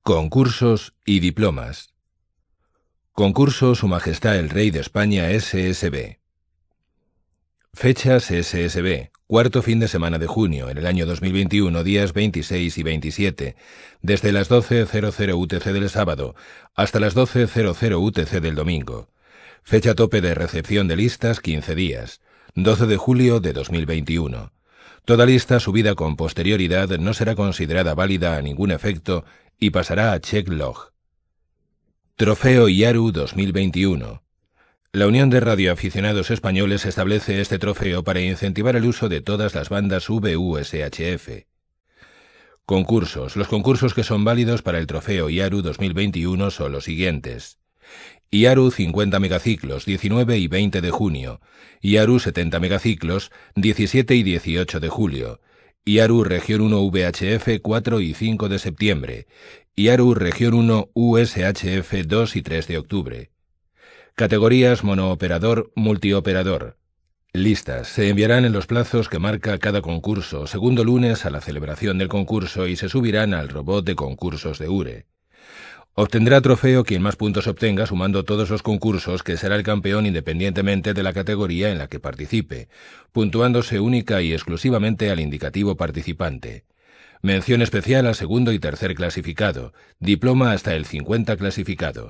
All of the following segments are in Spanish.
Concursos y diplomas. Concurso Su Majestad el Rey de España SSB. Fechas SSB. Cuarto fin de semana de junio, en el año 2021, días 26 y 27, desde las 12:00 UTC del sábado hasta las 12:00 UTC del domingo. Fecha tope de recepción de listas 15 días, 12 de julio de 2021. Toda lista subida con posterioridad no será considerada válida a ningún efecto y pasará a check log. Trofeo IARU 2021. La Unión de Radioaficionados Españoles establece este trofeo para incentivar el uso de todas las bandas VUSHF. Concursos. Los concursos que son válidos para el trofeo IARU 2021 son los siguientes: IARU 50 megaciclos, 19 y 20 de junio. IARU 70 megaciclos, 17 y 18 de julio. IARU Región 1 VHF 4 y 5 de septiembre. IARU Región 1 USHF 2 y 3 de octubre. Categorías monooperador, multioperador. Listas se enviarán en los plazos que marca cada concurso, segundo lunes a la celebración del concurso, y se subirán al robot de concursos de URE. Obtendrá trofeo quien más puntos obtenga sumando todos los concursos, que será el campeón independientemente de la categoría en la que participe, puntuándose única y exclusivamente al indicativo participante. Mención especial al segundo y tercer clasificado, diploma hasta el 50 clasificado.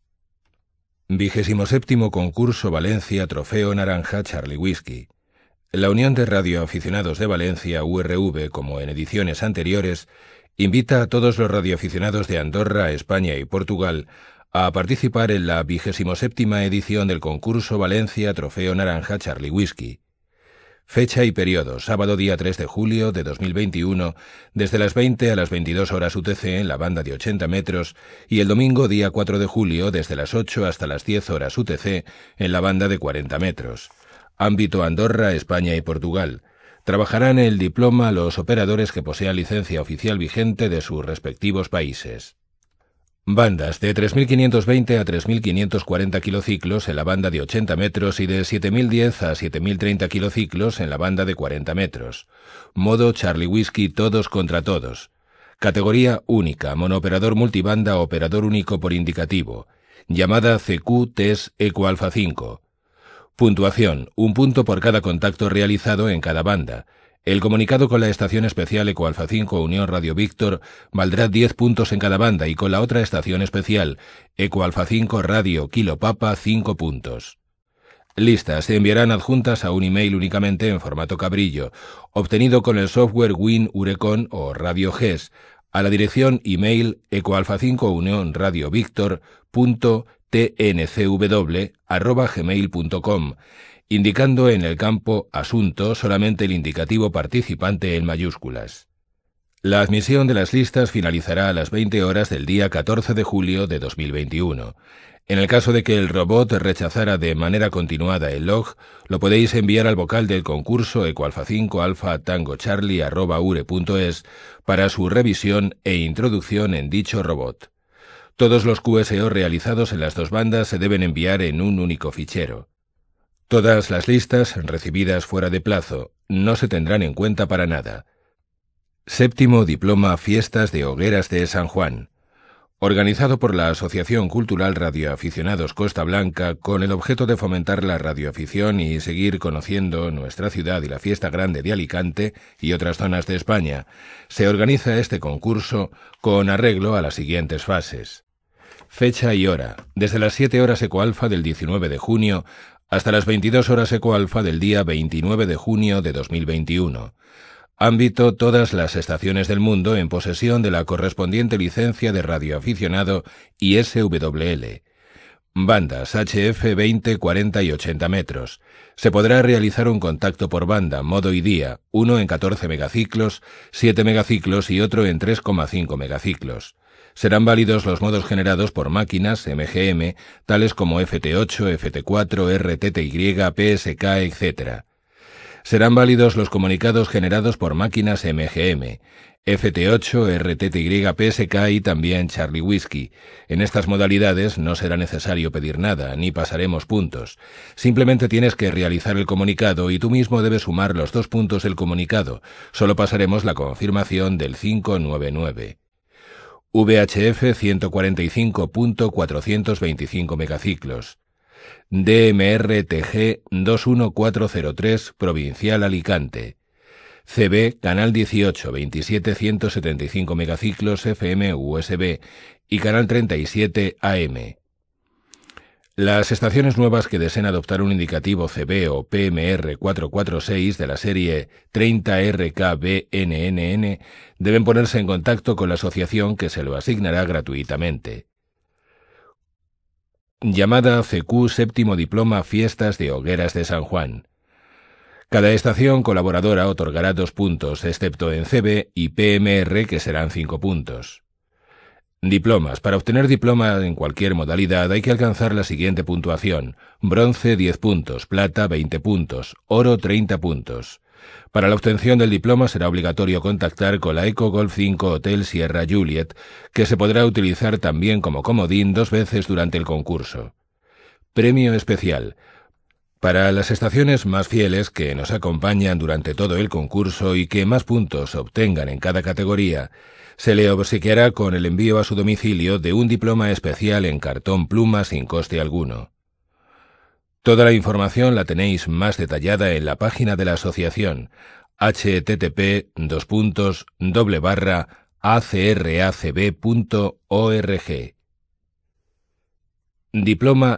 27º Concurso Valencia Trofeo Naranja Charlie Whisky. La Unión de Radioaficionados de Valencia, URV, como en ediciones anteriores, invita a todos los radioaficionados de Andorra, España y Portugal a participar en la 27ª edición del concurso Valencia Trofeo Naranja Charlie Whisky. Fecha y periodo: sábado día 3 de julio de 2021, desde las 20 a las 22 horas UTC en la banda de 80 metros, y el domingo día 4 de julio desde las 8 hasta las 10 horas UTC en la banda de 40 metros. Ámbito Andorra, España y Portugal. Trabajarán el diploma los operadores que posean licencia oficial vigente de sus respectivos países. Bandas de 3.520 a 3.540 kilociclos en la banda de 80 metros y de 7.010 a 7.030 kilociclos en la banda de 40 metros. Modo Charlie Whisky todos contra todos. Categoría única, monooperador multibanda, operador único por indicativo. Llamada CQ TES ECO Alfa 5. Puntuación: 1 punto por cada contacto realizado en cada banda. El comunicado con la estación especial ECO Alfa 5 Unión Radio Víctor valdrá 10 puntos en cada banda, y con la otra estación especial ECO Alfa 5 Radio Kilo Papa 5 puntos. Listas se enviarán adjuntas a un email únicamente en formato cabrillo, obtenido con el software Win Urecon o Radio GES, a la dirección email ecoalfa5unión-radio-víctor.tncw@gmail.com, indicando en el campo Asunto solamente el indicativo participante en mayúsculas. La admisión de las listas finalizará a las 20 horas del día 14 de julio de 2021. En el caso de que el robot rechazara de manera continuada el log, lo podéis enviar al vocal del concurso ecoalfa5alfa-tango-charlie@ure.es para su revisión e introducción en dicho robot. Todos los QSO realizados en las dos bandas se deben enviar en un único fichero. Todas las listas recibidas fuera de plazo no se tendrán en cuenta para nada. 7º Diploma Fiestas de Hogueras de San Juan. Organizado por la Asociación Cultural Radioaficionados Costa Blanca, con el objeto de fomentar la radioafición y seguir conociendo nuestra ciudad y la Fiesta Grande de Alicante y otras zonas de España, se organiza este concurso con arreglo a las siguientes fases. Fecha y hora: desde las 7 horas ecoalfa del 19 de junio hasta las 22 horas ecoalfa del día 29 de junio de 2021. Ámbito: todas las estaciones del mundo en posesión de la correspondiente licencia de radioaficionado y SWL. Bandas HF 20, 40 y 80 metros. Se podrá realizar un contacto por banda, modo y día, uno en 14 megaciclos, 7 megaciclos y otro en 3,5 megaciclos. Serán válidos los modos generados por máquinas MGM, tales como FT8, FT4, RTTY, PSK, etc. Serán válidos los comunicados generados por máquinas MGM, FT8, RTTY, PSK y también Charlie Whisky. En estas modalidades no será necesario pedir nada, ni pasaremos puntos. Simplemente tienes que realizar el comunicado y tú mismo debes sumar los 2 puntos del comunicado. Solo pasaremos la confirmación del 599. VHF 145.425 megaciclos, DMR-TG 21403 Provincial Alicante, CB Canal 18 27 175 megaciclos FM USB y Canal 37 AM. Las estaciones nuevas que deseen adoptar un indicativo CB o PMR 446 de la serie 30RKBNNN deben ponerse en contacto con la asociación que se lo asignará gratuitamente. Llamada CQ Séptimo Diploma Fiestas de Hogueras de San Juan. Cada estación colaboradora otorgará 2 puntos, excepto en CB y PMR, que serán 5 puntos. Diplomas. Para obtener diploma en cualquier modalidad hay que alcanzar la siguiente puntuación: bronce 10 puntos, plata 20 puntos, oro 30 puntos. Para la obtención del diploma será obligatorio contactar con la Eco Golf 5 Hotel Sierra Juliet, que se podrá utilizar también como comodín 2 veces durante el concurso. Premio especial. Para las estaciones más fieles que nos acompañan durante todo el concurso y que más puntos obtengan en cada categoría, se le obsequiará con el envío a su domicilio de un diploma especial en cartón pluma sin coste alguno. Toda la información la tenéis más detallada en la página de la asociación http://acracb.org. Diploma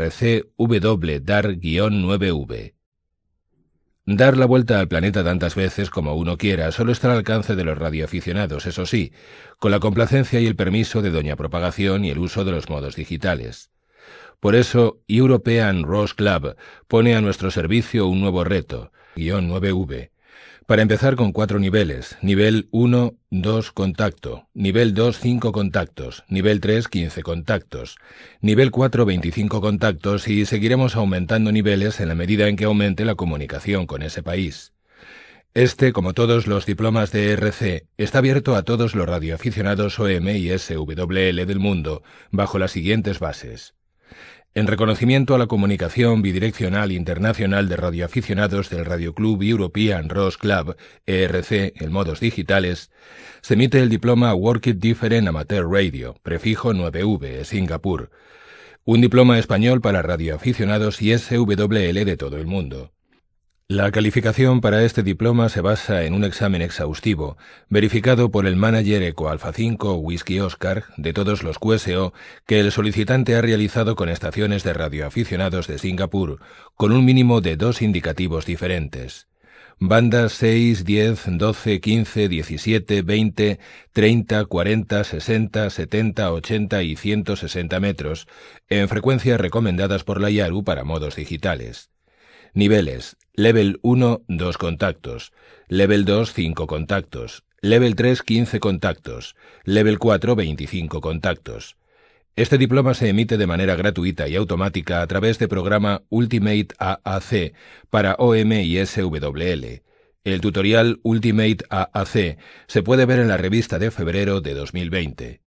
ERC-W-DAR-9V. Dar la vuelta al planeta tantas veces como uno quiera solo está al alcance de los radioaficionados, eso sí, con la complacencia y el permiso de Doña Propagación y el uso de los modos digitales. Por eso, European Rose Club pone a nuestro servicio un nuevo reto, -9V, para empezar con 4 niveles: nivel 1, 2, contacto; nivel 2, 5 contactos; nivel 3, 15 contactos; nivel 4, 25 contactos, y seguiremos aumentando niveles en la medida en que aumente la comunicación con ese país. Este, como todos los diplomas de ERC, está abierto a todos los radioaficionados OM y SWL del mundo, bajo las siguientes bases. En reconocimiento a la comunicación bidireccional internacional de radioaficionados del Radioclub European Rose Club, ERC, en modos digitales, se emite el diploma Work It Different Amateur Radio, prefijo 9V, Singapur, un diploma español para radioaficionados y SWL de todo el mundo. La calificación para este diploma se basa en un examen exhaustivo, verificado por el manager Eco Alfa 5 Whisky Oscar de todos los QSO que el solicitante ha realizado con estaciones de radioaficionados de Singapur, con un mínimo de 2 indicativos diferentes. Bandas 6, 10, 12, 15, 17, 20, 30, 40, 60, 70, 80 y 160 metros, en frecuencias recomendadas por la IARU para modos digitales. Niveles: Level 1, 2 contactos; Level 2, 5 contactos; Level 3, 15 contactos; Level 4, 25 contactos. Este diploma se emite de manera gratuita y automática a través de programa Ultimate AAC para OM y SWL. El tutorial Ultimate AAC se puede ver en la revista de febrero de 2020.